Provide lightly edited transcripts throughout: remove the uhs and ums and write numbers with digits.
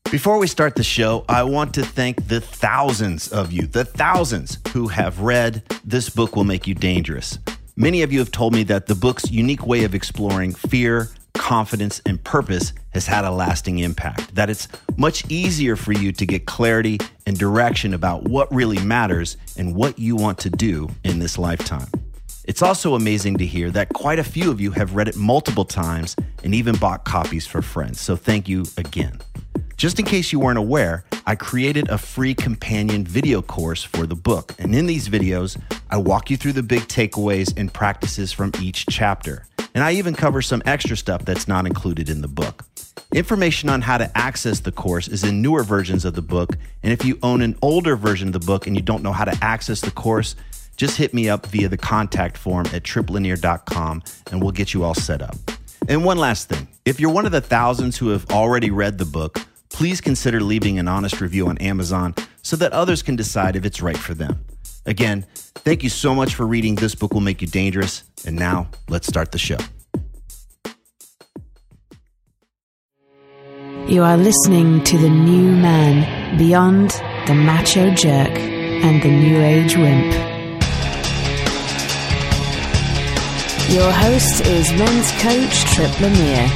Before we start the show, I want to thank the thousands of you, who have read This Book Will Make You Dangerous. Many of you have told me that the book's unique way of exploring fear, confidence, and purpose has had a lasting impact, that it's much easier for you to get clarity and direction about what really matters and what you want to do in this lifetime. It's also amazing to hear that quite a few of you have read it multiple times and even bought copies for friends, so thank you again. Just in case you weren't aware, I created a free companion video course for the book. And in these videos, I walk you through the big takeaways and practices from each chapter. And I even cover some extra stuff that's not included in the book. Information on how to access the course is in newer versions of the book. And if you own an older version of the book and you don't know how to access the course, just hit me up via the contact form at triplinear.com and we'll get you all set up. And one last thing, if you're one of the thousands who have already read the book, please consider leaving an honest review on Amazon so that others can decide if it's right for them. Again, thank you so much for reading This Book Will Make You Dangerous. And now, let's start the show. You are listening to The New Man, beyond the macho jerk and the new age wimp. Your host is men's coach Trip Lanier.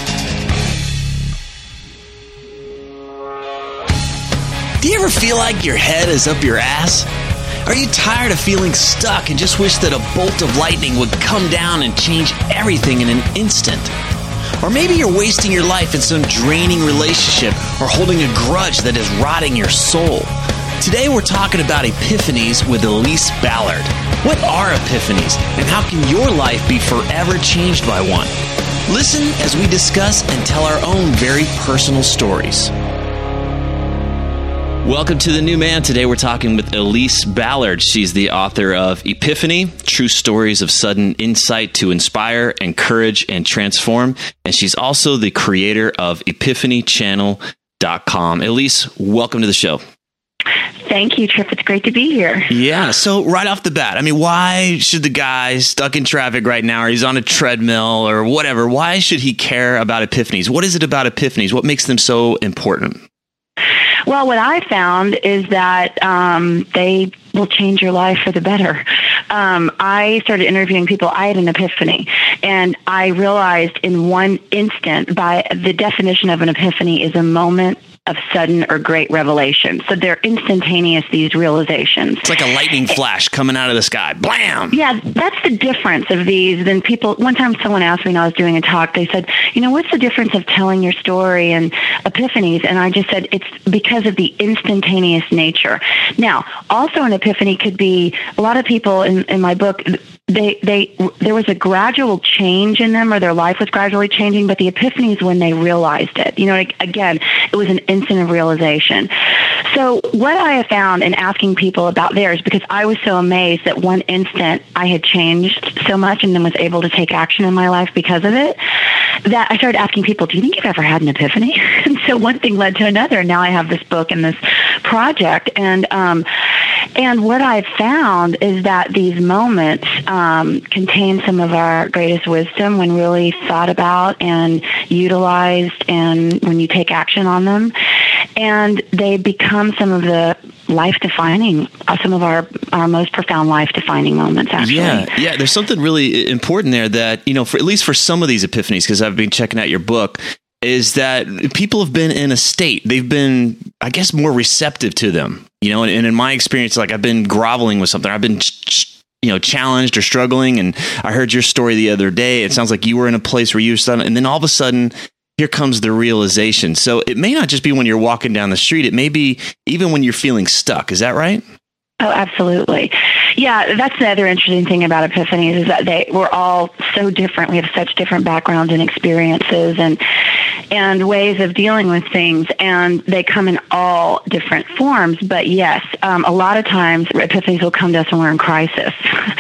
Do you ever feel like your head is up your ass? Are you tired of feeling stuck and just wish that a bolt of lightning would come down and change everything in an instant? Or maybe you're wasting your life in some draining relationship or holding a grudge that is rotting your soul. Today we're talking about epiphanies with Elise Ballard. What are epiphanies and how can your life be forever changed by one? Listen as we discuss and tell our own very personal stories. Welcome to The New Man. Today we're talking with Elise Ballard. She's the author of Epiphany, True Stories of Sudden Insight to Inspire, Encourage, and Transform. And she's also the creator of epiphanychannel.com. Elise, welcome to the show. Thank you, Trip. It's great to be here. Yeah. So right off the bat, I mean, why should the guy stuck in traffic right now, or he's on a treadmill or whatever, why should he care about epiphanies? What is it about epiphanies? What makes them so important? Well, what I found is that they will change your life for the better. I started interviewing people. I had an epiphany, and I realized in one instant, by the definition of an epiphany is a moment of sudden or great revelation. So they're instantaneous, these realizations. It's like a lightning flash coming out of the sky. Blam! Yeah, that's the difference of these than people. One time someone asked me when I was doing a talk, they said, what's the difference of telling your story and epiphanies? And I just said, it's because of the instantaneous nature. Now, also an epiphany could be, a lot of people in my book, there was a gradual change in them, or their life was gradually changing, but the epiphany is when they realized it. Again, it was an instant of realization. So what I have found in asking people about theirs, because I was so amazed that one instant I had changed so much and then was able to take action in my life because of it, that I started asking people, do you think you've ever had an epiphany? And so one thing led to another. And now I have this book and this project. And what I've found is that these moments contain some of our greatest wisdom when really thought about and utilized, and when you take action on them. And they become some of the life-defining, some of our most profound life-defining moments, actually. Yeah. There's something really important there that, for at least for some of these epiphanies, because I've been checking out your book, is that people have been in a state, they've been, I guess, more receptive to them. And in my experience, like I've been groveling with something. I've been challenged or struggling. And I heard your story the other day. It sounds like you were in a place where you were stunned, and then all of a sudden, here comes the realization. So it may not just be when you're walking down the street. It may be even when you're feeling stuck. Is that right? Oh, absolutely. Yeah, that's the other interesting thing about epiphanies is that we're all so different. We have such different backgrounds and experiences and ways of dealing with things, and they come in all different forms. But yes, a lot of times epiphanies will come to us when we're in crisis,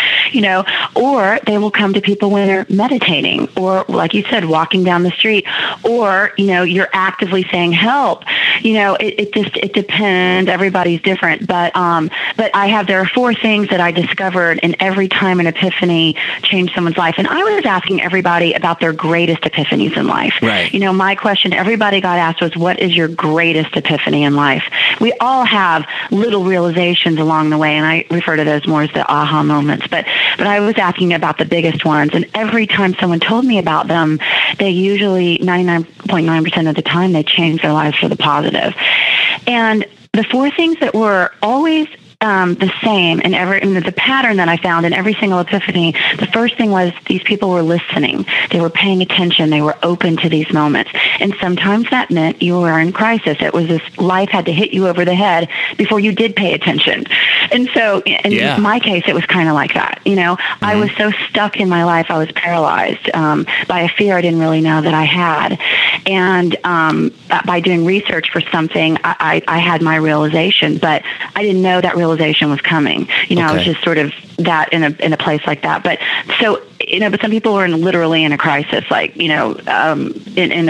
or they will come to people when they're meditating, or like you said, walking down the street, or, you're actively saying help. It depends. Everybody's different. But there are 4 things that I discovered in every time an epiphany changed someone's life. And I was asking everybody about their greatest epiphanies in life. Right. You know, my question everybody got asked was, what is your greatest epiphany in life? We all have little realizations along the way, and I refer to those more as the aha moments. But I was asking about the biggest ones, and every time someone told me about them, they usually, 99.9% of the time, they changed their lives for the positive. And the 4 things that were always the same in the pattern that I found in every single epiphany, the first thing was these people were listening. They were paying attention. They were open to these moments. And sometimes that meant you were in crisis. It was this life had to hit you over the head before you did pay attention. And so in my case, it was kind of like that. You know, I was so stuck in my life. I was paralyzed by a fear I didn't really know that I had. And by doing research for something, I had my realization, but I didn't know that realization was coming. You know, I was just sort of that in a place like that. But so, you know, but some people were literally in a crisis, like, you know, in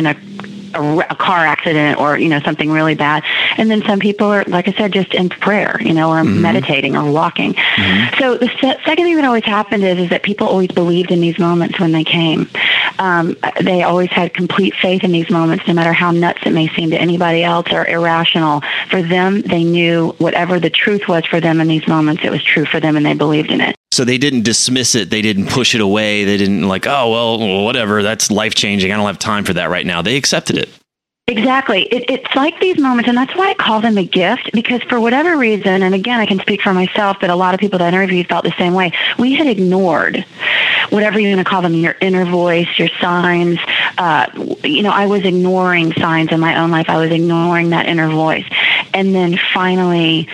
a car accident or, you know, something really bad. And then some people are, like I said, just in prayer, you know, or meditating or walking. So the second thing that always happened is that people always believed in these moments when they came. They always had complete faith in these moments, no matter how nuts it may seem to anybody else or irrational. For them, they knew whatever the truth was for them in these moments, it was true for them and they believed in it. So they didn't dismiss it. They didn't push it away. They didn't like, oh, well, whatever. That's life-changing. I don't have time for that right now. They accepted it. Exactly. It's like these moments, and that's why I call them a gift, because for whatever reason, and again, I can speak for myself, but a lot of people that I interviewed felt the same way. We had ignored whatever you're going to call them, your inner voice, your signs. You know, I was ignoring signs in my own life. I was ignoring that inner voice. And then finally,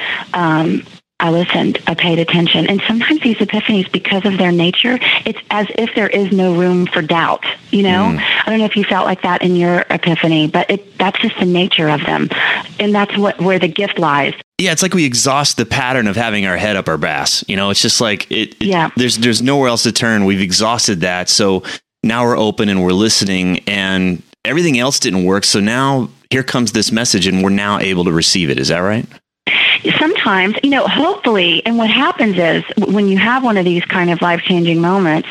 I listened, I paid attention. And sometimes these epiphanies, because of their nature, it's as if there is no room for doubt, you know? I don't know if you felt like that in your epiphany, but that's just the nature of them. And that's where the gift lies. Yeah, it's like we exhaust the pattern of having our head up our ass. You know, it's just like, there's nowhere else to turn. We've exhausted that. So now we're open and we're listening, and everything else didn't work. So now here comes this message, and we're now able to receive it. Is that right? Sometimes, you know, hopefully, and what happens is when you have one of these kind of life-changing moments,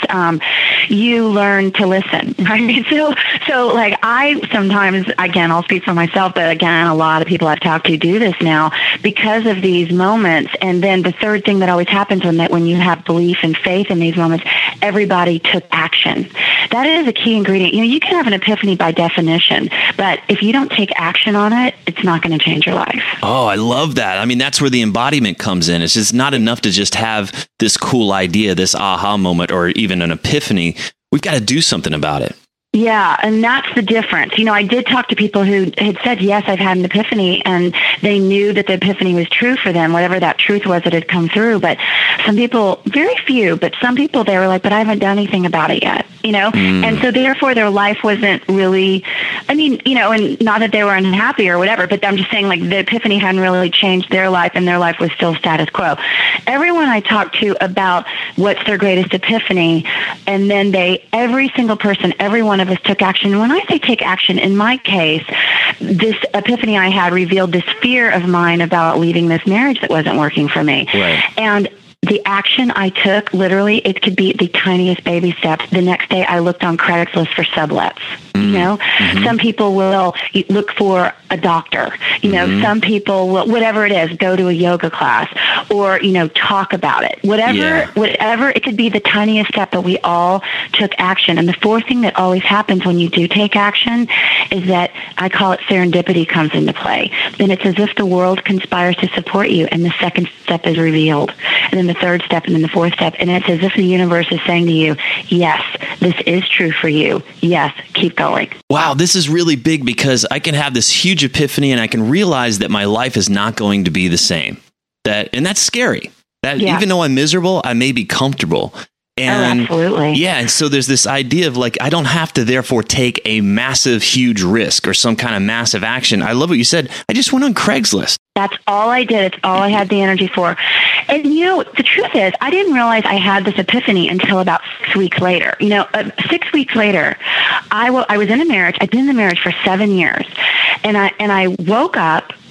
you learn to listen, right? So like I sometimes, again, I'll speak for myself, but again, a lot of people I've talked to do this now because of these moments. And then the third thing that always happens when you have belief and faith in these moments, everybody took action. That is a key ingredient. You know, you can have an epiphany by definition, but if you don't take action on it, it's not going to change your life. Oh, I love that. I mean, that's where the embodiment comes in. It's just not enough to just have this cool idea, this aha moment, or even an epiphany. We've got to do something about it. Yeah, and that's the difference. You know, I did talk to people who had said, yes, I've had an epiphany, and they knew that the epiphany was true for them, whatever that truth was that had come through. But some people, very few, but some people, they were like, but I haven't done anything about it yet, you know? And so therefore their life wasn't really, I mean, you know, and not that they were unhappy or whatever, but I'm just saying, like, the epiphany hadn't really changed their life, and their life was still status quo. Everyone I talked to about what's their greatest epiphany, and then every single person, every one of us took action. When I say take action, in my case, this epiphany I had revealed this fear of mine about leaving this marriage that wasn't working for me. Right. And the action I took, literally, it could be the tiniest baby steps. The next day, I looked on Craigslist for sublets. You know, some people will look for a doctor. You know, some people will, whatever it is, go to a yoga class or, you know, talk about it. Whatever, it could be the tiniest step, but we all took action. And the fourth thing that always happens when you do take action is that I call it serendipity comes into play. Then it's as if the world conspires to support you, and the second step is revealed. And then the third step, and then the fourth step. And it's as if the universe is saying to you, yes, this is true for you. Yes, keep going. Wow, this is really big, because I can have this huge epiphany and I can realize that my life is not going to be the same. And that's scary. Even though I'm miserable, I may be comfortable. And absolutely. Yeah. And so there's this idea of like, I don't have to therefore take a massive, huge risk or some kind of massive action. I love what you said. I just went on Craigslist. That's all I did. It's all I had the energy for. And, you know, the truth is, I didn't realize I had this epiphany until about 6 weeks later. You know, 6 weeks later, I was in a marriage. I'd been in the marriage for 7 years. And I woke up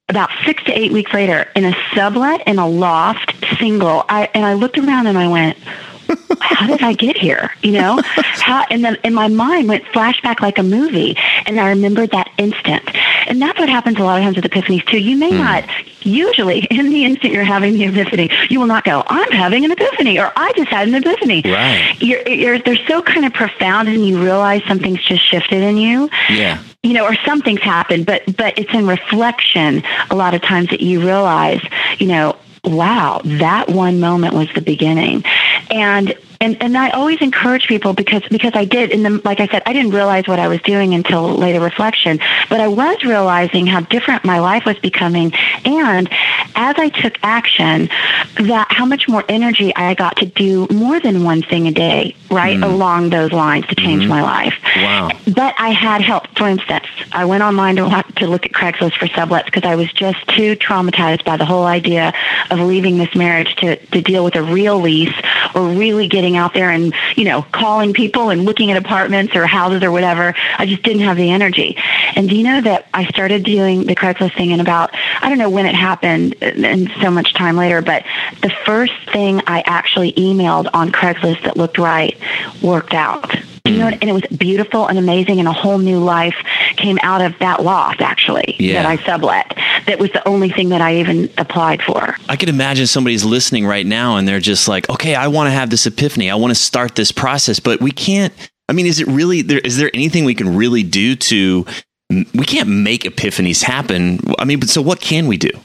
about 6 to 8 weeks later in a sublet in a loft single. I looked around and I went, how did I get here? And then in my mind went flashback like a movie. And I remembered that instant. And that's what happens a lot of times with epiphanies too. You may not, usually in the instant you're having the epiphany, you will not go, I'm having an epiphany, or I just had an epiphany. Right. They're so kind of profound, and you realize something's just shifted in you. Yeah. Or something's happened, but it's in reflection a lot of times that you realize, wow, that one moment was the beginning. And I always encourage people because I did, like I said, I didn't realize what I was doing until later reflection, but I was realizing how different my life was becoming. And as I took action, that how much more energy I got to do more than one thing a day, right? Along those lines to change my life. Wow. But I had help. For instance, I went online to look at Craigslist for sublets because I was just too traumatized by the whole idea of leaving this marriage to deal with a real lease or really getting out there and, calling people and looking at apartments or houses or whatever. I just didn't have the energy. And do you know that I started doing the Craigslist thing in about, I don't know when it happened and so much time later, but the first thing I actually emailed on Craigslist that looked right worked out. And it was beautiful and amazing, and a whole new life came out of that loft, actually, that I sublet. That was the only thing that I even applied for. I could imagine somebody's listening right now, and they're just like, okay, I want to have this epiphany. I want to start this process, but we can't. I mean, is there anything we can really do we can't make epiphanies happen? I mean, but so what can we do?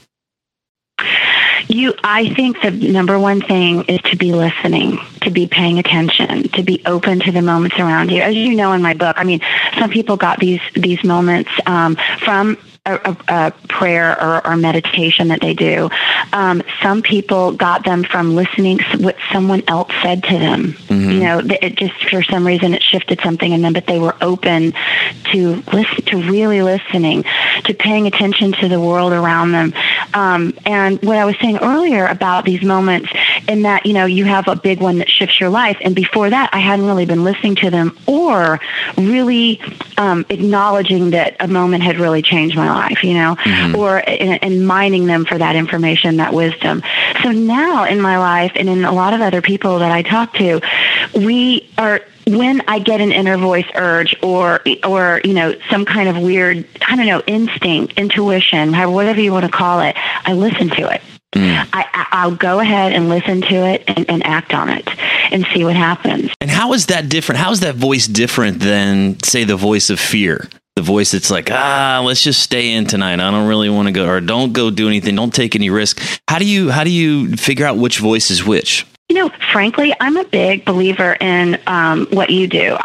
I think the number one thing is to be listening, to be paying attention, to be open to the moments around you. As you know, in my book, I mean, some people got these moments from a prayer or meditation that they do. Some people got them from listening to what someone else said to them. It just, for some reason, it shifted something in them, but they were open to really listening, to paying attention to the world around them. And what I was saying earlier about these moments, in that, you have a big one that shifts your life. And before that, I hadn't really been listening to them or really acknowledging that a moment had really changed my life, or and mining them for that information, that wisdom. So now in my life and in a lot of other people that I talk to, when I get an inner voice urge or some kind of weird, instinct, intuition, whatever you want to call it, I listen to it. I'll go ahead and listen to it and act on it and see what happens. And how is that different? How is that voice different than, say, the voice of fear? The voice that's like, let's just stay in tonight. I don't really want to go, or don't go do anything. Don't take any risk. How do you figure out which voice is which? Frankly, I'm a big believer in what you do.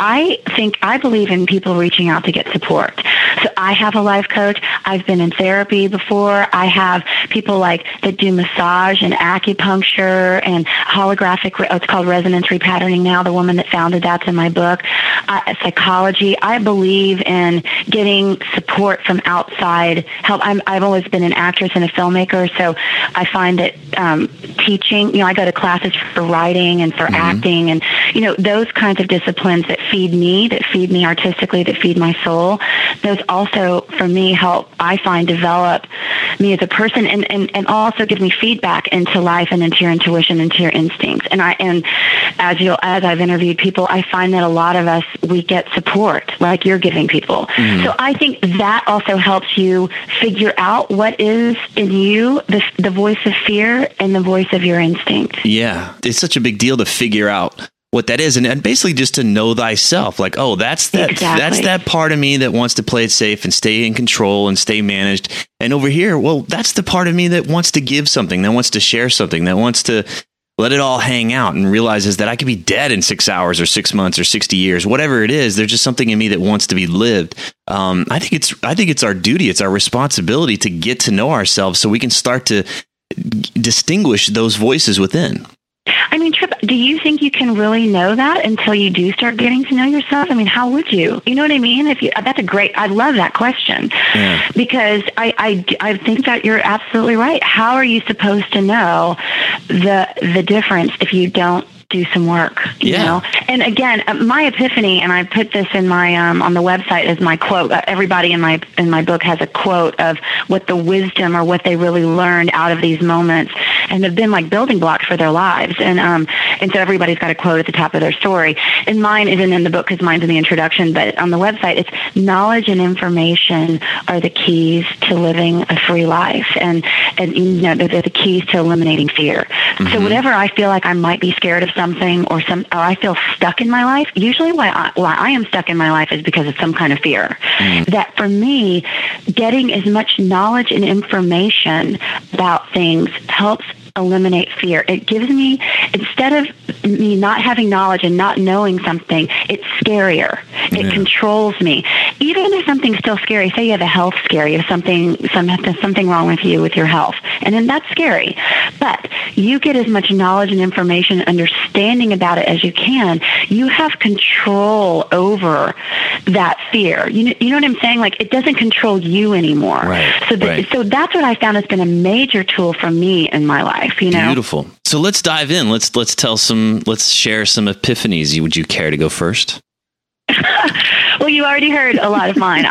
I believe in people reaching out to get support. So I have a life coach. I've been in therapy before. I have people that do massage and acupuncture and holographic, it's called resonance repatterning now. The woman that founded that's in my book. Psychology. I believe in getting support from outside help. I've always been an actress and a filmmaker, so I find that teaching, I go to classes for writing and for acting and, those kinds of disciplines that feed me artistically, that feed my soul. Those also, for me, help, I find, develop me as a person and also give me feedback into life and into your intuition, into your instincts. And as I've interviewed people, I find that a lot of us, we get support like you're giving people. So I think that also helps you figure out what is in you, the voice of fear and the voice of your instinct. Yeah. It's such a big deal to figure out what that is, and basically just to know thyself. Like, that's that part of me that wants to play it safe and stay in control and stay managed. And over here, that's the part of me that wants to give something, that wants to share something, that wants to let it all hang out and realizes that I could be dead in 6 hours or 6 months or 60 years, whatever it is. There's just something in me that wants to be lived. I think it's our duty. It's our responsibility to get to know ourselves so we can start to distinguish those voices within. I mean, Tripp, do you think you can really know that until you do start getting to know yourself? I mean, how would you? You know what I mean? I love that question because I think that you're absolutely right. How are you supposed to know the difference if you don't do some work, you know? And again, my epiphany, and I put this in my, on the website as my quote. Everybody in my book has a quote of what the wisdom or what they really learned out of these moments and have been like building blocks for their lives. And so everybody's got a quote at the top of their story. And mine isn't in the book because mine's in the introduction, but on the website, it's knowledge and information are the keys to living a free life. And you know, they're the keys to eliminating fear. Mm-hmm. So whatever I feel like I might be scared of something or I feel stuck in my life, usually why I am stuck in my life is because of some kind of fear. Mm-hmm. That for me, getting as much knowledge and information about things helps eliminate fear. It gives me, instead of me not having knowledge and not knowing something, it's scarier. It controls me. Even if something's still scary, say you have a health scare, you have something wrong with you with your health, and then that's scary. But you get as much knowledge and information, understanding about it as you can. You have control over that fear. You know what I'm saying? Like, it doesn't control you anymore. Right. So that's what I found has been a major tool for me in my life. You know? Beautiful. So let's dive in. Let's share some epiphanies. Would you care to go first? Well, you already heard a lot of mine.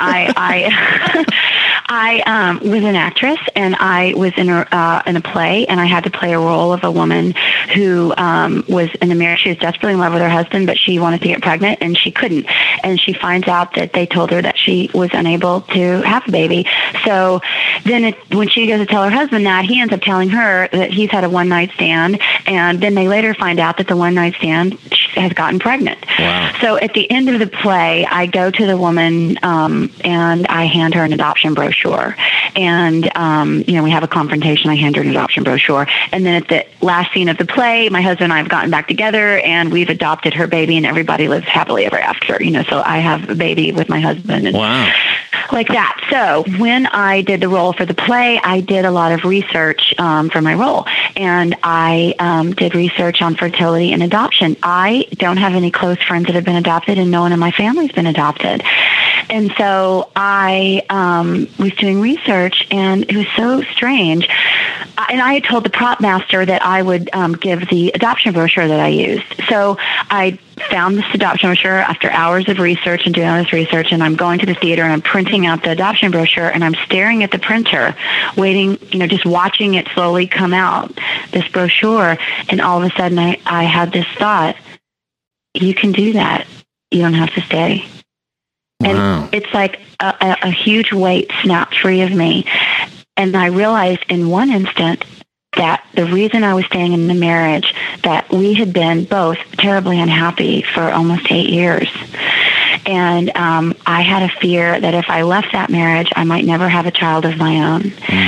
I was an actress, and I was in a play, and I had to play a role of a woman who was in a marriage. She was desperately in love with her husband, but she wanted to get pregnant, and she couldn't. And she finds out that they told her that she was unable to have a baby. So then when she goes to tell her husband that, he ends up telling her that he's had a one-night stand, and then they later find out that the one-night stand has gotten pregnant. Wow. So at the end of the play, I go to the woman and I hand her an adoption brochure. And, we have a confrontation. I hand her an adoption brochure. And then at the last scene of the play, my husband and I have gotten back together, and we've adopted her baby, and everybody lives happily ever after. So I have a baby with my husband. And wow. Like that. So when I did the role for the play, I did a lot of research for my role. And I did research on fertility and adoption. I don't have any close friends that have been adopted, and no one in my family's been adopted. And so I was doing research, and it was so strange. And I had told the prop master that I would give the adoption brochure that I used. So I found this adoption brochure after hours of research and doing all this research, and I'm going to the theater, and I'm printing out the adoption brochure, and I'm staring at the printer, waiting, just watching it slowly come out, this brochure. And all of a sudden I had this thought, you can do that. You don't have to stay. Wow. And it's like a huge weight snapped free of me. And I realized in one instant that the reason I was staying in the marriage, that we had been both terribly unhappy for almost 8 years. And I had a fear that if I left that marriage, I might never have a child of my own.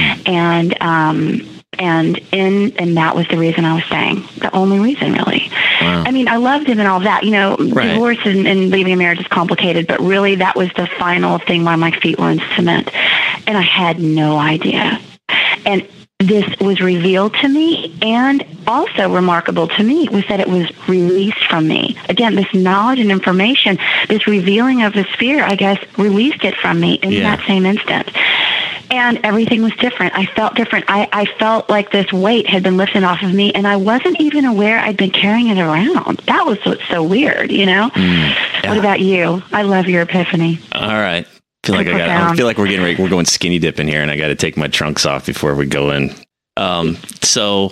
Mm. And that was the reason I was staying. The only reason, really. Wow. I mean, I loved him and all that. Right. Divorce and leaving a marriage is complicated, but really that was the final thing why my feet were in cement. And I had no idea. And this was revealed to me, and also remarkable to me was that it was released from me. Again, this knowledge and information, this revealing of this fear, I guess, released it from me in that same instant. And everything was different. I felt different. I felt like this weight had been lifted off of me, and I wasn't even aware I'd been carrying it around. That was what's so weird, Yeah. What about you? I love your epiphany. All right. I feel like we're getting ready. We're going skinny dipping here, and I got to take my trunks off before we go in. So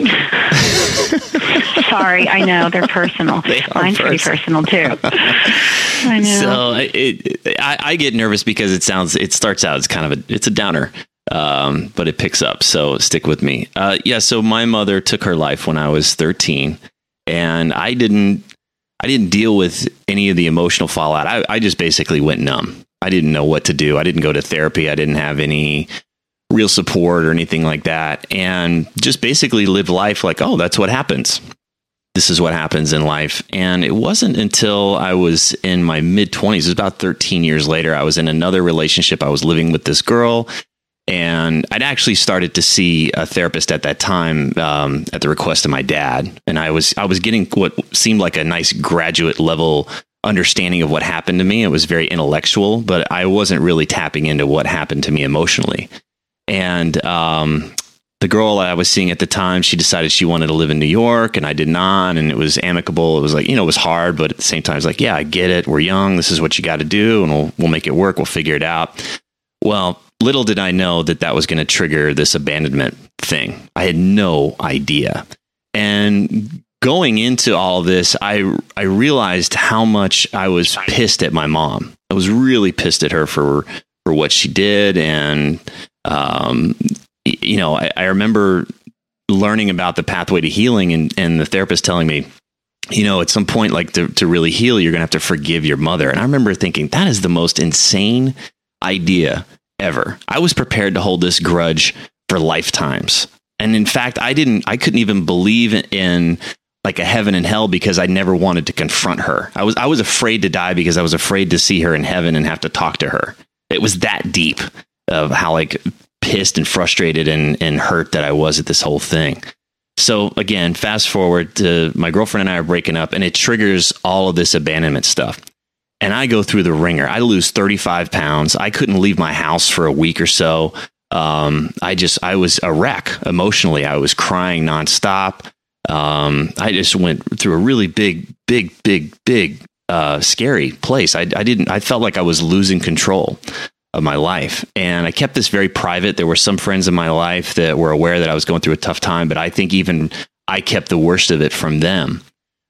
sorry, I know they're personal. Mine's pretty personal too. I know. So I get nervous because it starts out as kind of it's a downer, but it picks up. So stick with me. So my mother took her life when I was 13, and I didn't deal with any of the emotional fallout. I just basically went numb. I didn't know what to do. I didn't go to therapy. I didn't have any real support or anything like that. And just basically lived life like, oh, that's what happens. This is what happens in life. And it wasn't until I was in my mid-20s, it was about 13 years later, I was in another relationship. I was living with this girl, and I'd actually started to see a therapist at that time at the request of my dad. And I was getting what seemed like a nice graduate level understanding of what happened to me. It was very intellectual, but I wasn't really tapping into what happened to me emotionally. And the girl I was seeing at the time, she decided she wanted to live in New York and I did not. And it was amicable. It was like, it was hard, but at the same time, it's like, yeah, I get it. We're young. This is what you got to do. And we'll make it work. We'll figure it out. Well, little did I know that was going to trigger this abandonment thing. I had no idea. And going into all this, I realized how much I was pissed at my mom. I was really pissed at her for what she did. And, I remember learning about the pathway to healing and the therapist telling me, at some point, like to really heal, you're going to have to forgive your mother. And I remember thinking that is the most insane idea ever. I was prepared to hold this grudge for lifetimes. And in fact, I couldn't even believe in like a heaven and hell because I never wanted to confront her. I was afraid to die because I was afraid to see her in heaven and have to talk to her. It was that deep of how like pissed and frustrated and hurt that I was at this whole thing. So again, fast forward to my girlfriend and I are breaking up and it triggers all of this abandonment stuff. And I go through the ringer. I lose 35 pounds. I couldn't leave my house for a week or so. I was a wreck emotionally. I was crying nonstop. I just went through a really big, scary place. I felt like I was losing control of my life. And I kept this very private. There were some friends in my life that were aware that I was going through a tough time, but I think even I kept the worst of it from them.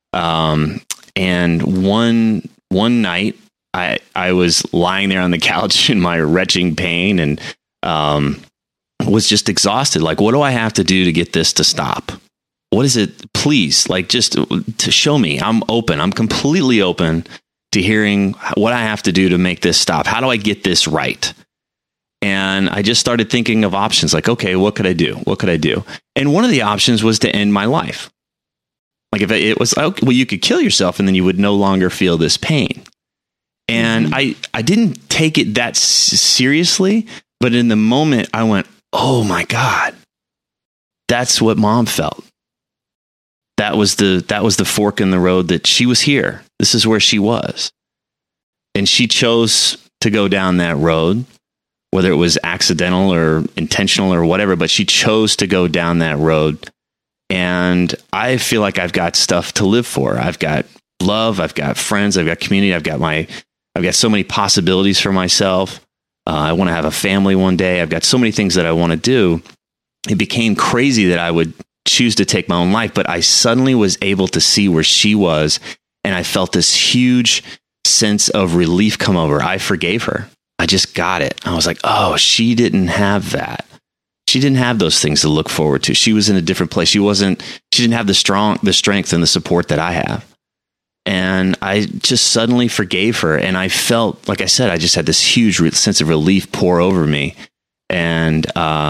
And one night I was lying there on the couch in my retching pain and, was just exhausted. Like, what do I have to do to get this to stop? What is it? Please, like, just to show me. I'm open. I'm completely open to hearing what I have to do to make this stop. How do I get this right? And I just started thinking of options like, okay, what could I do? What could I do? And one of the options was to end my life. Like if it was, okay, well, you could kill yourself and then you would no longer feel this pain. And I didn't take it that seriously, but in the moment I went, oh my God, that's what Mom felt. That was the fork in the road that she was here. This is where she was. And she chose to go down that road, whether it was accidental or intentional or whatever, but she chose to go down that road. And I feel like I've got stuff to live for. I've got love. I've got friends. I've got community. I've got so many possibilities for myself. I want to have a family one day. I've got so many things that I want to do. It became crazy that I would choose to take my own life, but I suddenly was able to see where she was. And I felt this huge sense of relief come over. I forgave her. I just got it. I was like, oh, she didn't have that. She didn't have those things to look forward to. She was in a different place. She didn't have the strength and the support that I have. And I just suddenly forgave her. And I felt, like I said, I just had this huge sense of relief pour over me. And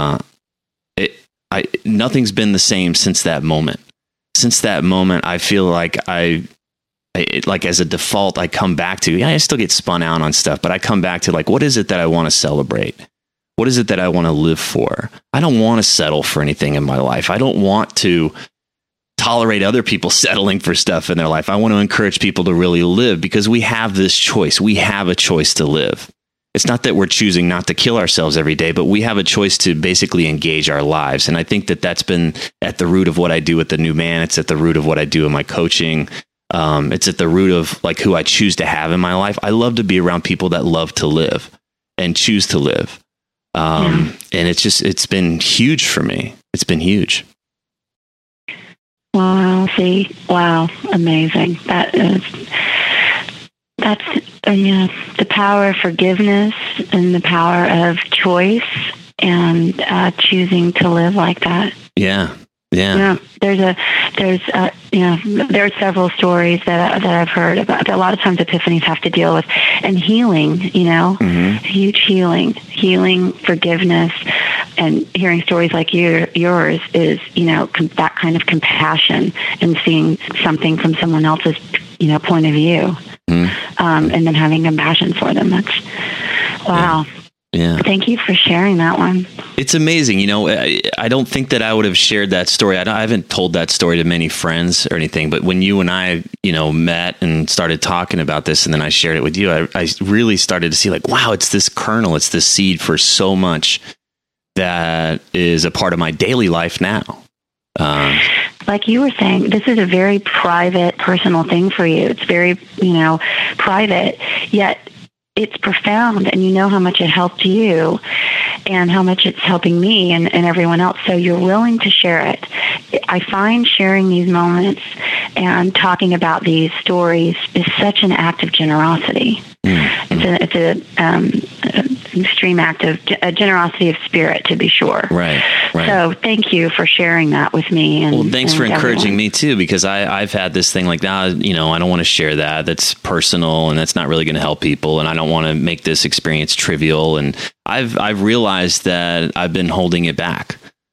nothing's been the same since that moment. Since that moment, I feel like like as a default, I come back to, I still get spun out on stuff, but I come back to like, what is it that I want to celebrate? What is it that I want to live for? I don't want to settle for anything in my life. I don't want to tolerate other people settling for stuff in their life. I want to encourage people to really live because we have this choice. We have a choice to live. It's not that we're choosing not to kill ourselves every day, but we have a choice to basically engage our lives. And I think that that's been at the root of what I do with the New Man. It's at the root of what I do in my coaching. It's at the root of like who I choose to have in my life. I love to be around people that love to live and choose to live. And it's been huge for me. It's been huge. Wow, amazing. That's the power of forgiveness and the power of choice and choosing to live like that. Yeah. There are several stories that I've heard about that a lot of times epiphanies have to deal with, and healing, huge healing, forgiveness, and hearing stories like yours is, that kind of compassion and seeing something from someone else's, point of view, and then having compassion for them. That's wow. Yeah. Thank you for sharing that one. It's amazing. I don't think that I would have shared that story. I haven't told that story to many friends or anything, but when you and I, met and started talking about this and then I shared it with you, I really started to see like, wow, it's this kernel, it's this seed for so much that is a part of my daily life now. Like you were saying, this is a very private, personal thing for you. It's very, private, yet it's profound, and you know how much it helped you and how much it's helping me and everyone else. So you're willing to share it. I find sharing these moments and talking about these stories is such an act of generosity. It's an extreme act of generosity of spirit, to be sure. Right. So thank you for sharing that with me. And, thanks for encouraging me too, because I've had this thing like, I don't want to share that. That's personal, and that's not really going to help people, and I don't want to make this experience trivial. And I've realized that I've been holding it back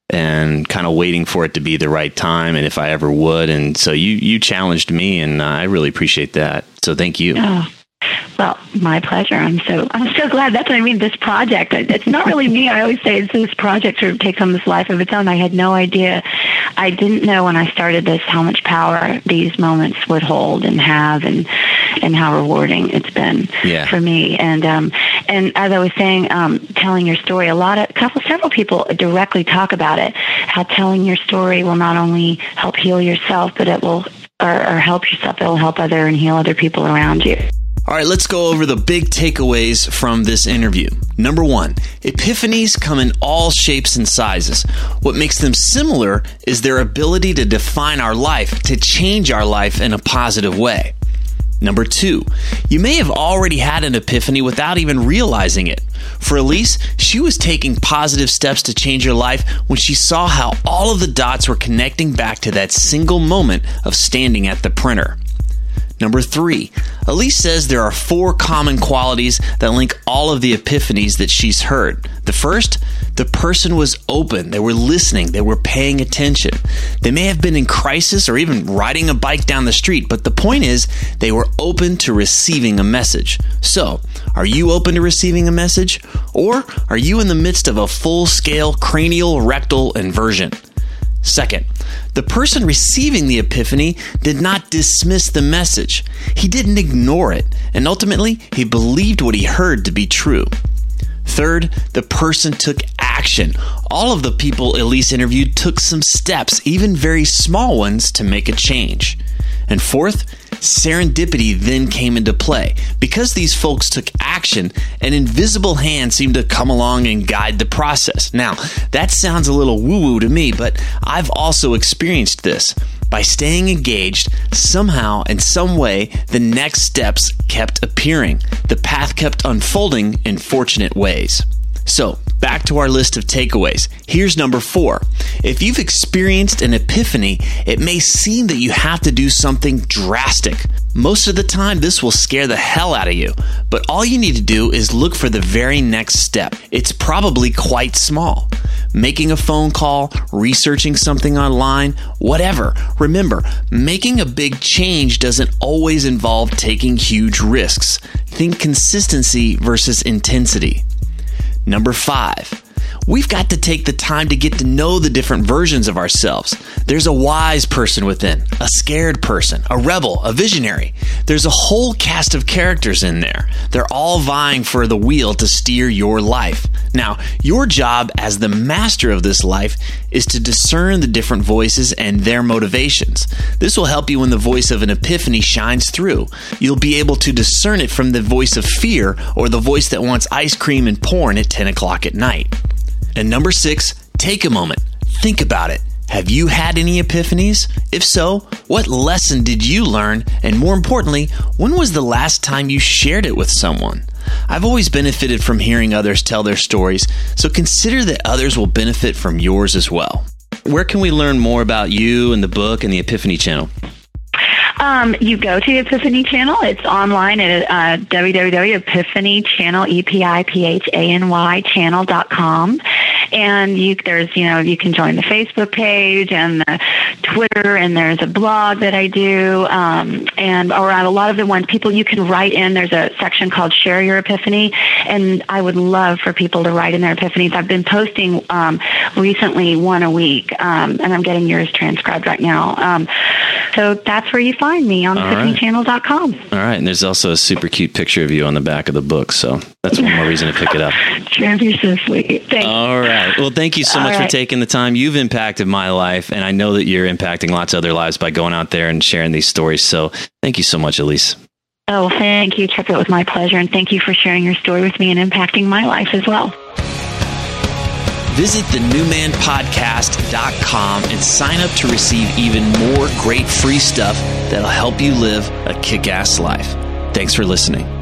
and kind of waiting for it to be the right time, and if I ever would. And so you challenged me, and I really appreciate that. So thank you. Oh. Well, my pleasure. I'm so glad. That's what I mean. This project, it's not really me. I always say it's this project sort of takes on this life of its own. I had no idea. I didn't know when I started this how much power these moments would hold and have, and how rewarding it's been for me. And as I was saying, telling your story, several people directly talk about it. How telling your story will not only help heal yourself, but it will or help yourself. It will help other and heal other people around you. All right, let's go over the big takeaways from this interview. Number 1, epiphanies come in all shapes and sizes. What makes them similar is their ability to define our life, to change our life in a positive way. Number 2, you may have already had an epiphany without even realizing it. For Elise, she was taking positive steps to change her life when she saw how all of the dots were connecting back to that single moment of standing at the printer. Number 3, Elise says there are 4 common qualities that link all of the epiphanies that she's heard. The first, the person was open. They were listening. They were paying attention. They may have been in crisis or even riding a bike down the street, but the point is they were open to receiving a message. So, are you open to receiving a message? Or are you in the midst of a full-scale cranial rectal inversion? Second, the person receiving the epiphany did not dismiss the message. He didn't ignore it, and ultimately, he believed what he heard to be true. Third, the person took action. All of the people Elise interviewed took some steps, even very small ones, to make a change. And fourth, serendipity then came into play. Because these folks took action, an invisible hand seemed to come along and guide the process. Now, that sounds a little woo-woo to me, but I've also experienced this. By staying engaged, somehow, in some way, the next steps kept appearing. The path kept unfolding in fortunate ways. So, back to our list of takeaways. Here's number 4. If you've experienced an epiphany, it may seem that you have to do something drastic. Most of the time, this will scare the hell out of you, but all you need to do is look for the very next step. It's probably quite small. Making a phone call, researching something online, whatever. Remember, making a big change doesn't always involve taking huge risks. Think consistency versus intensity. Number 5, we've got to take the time to get to know the different versions of ourselves. There's a wise person within, a scared person, a rebel, a visionary. There's a whole cast of characters in there. They're all vying for the wheel to steer your life. Now, your job as the master of this life is to discern the different voices and their motivations. This will help you when the voice of an epiphany shines through. You'll be able to discern it from the voice of fear or the voice that wants ice cream and porn at 10 o'clock at night. And number 6, take a moment. Think about it. Have you had any epiphanies? If so, what lesson did you learn? And more importantly, when was the last time you shared it with someone? I've always benefited from hearing others tell their stories, so consider that others will benefit from yours as well. Where can we learn more about you and the book and the Epiphany Channel? You go to the Epiphany Channel. It's online at www.epiphanychannel, EPIPHANY channel.com. And you can join the Facebook page and the Twitter, and there's a blog that I do. And around a lot of the ones, people, you can write in. There's a section called Share Your Epiphany, and I would love for people to write in their epiphanies. I've been posting recently one a week, and I'm getting yours transcribed right now. So that's where you find me, on thetiffanychannel.com. All right. And there's also a super cute picture of you on the back of the book. So that's one more reason to pick it up. Trev, you're so sweet. Thanks. All right. Well, thank you so much for taking the time. You've impacted my life, and I know that you're impacting lots of other lives by going out there and sharing these stories. So thank you so much, Elise. Oh, thank you, Chuck. It was my pleasure. And thank you for sharing your story with me and impacting my life as well. Visit thenewmanpodcast.com and sign up to receive even more great free stuff that'll help you live a kick-ass life. Thanks for listening.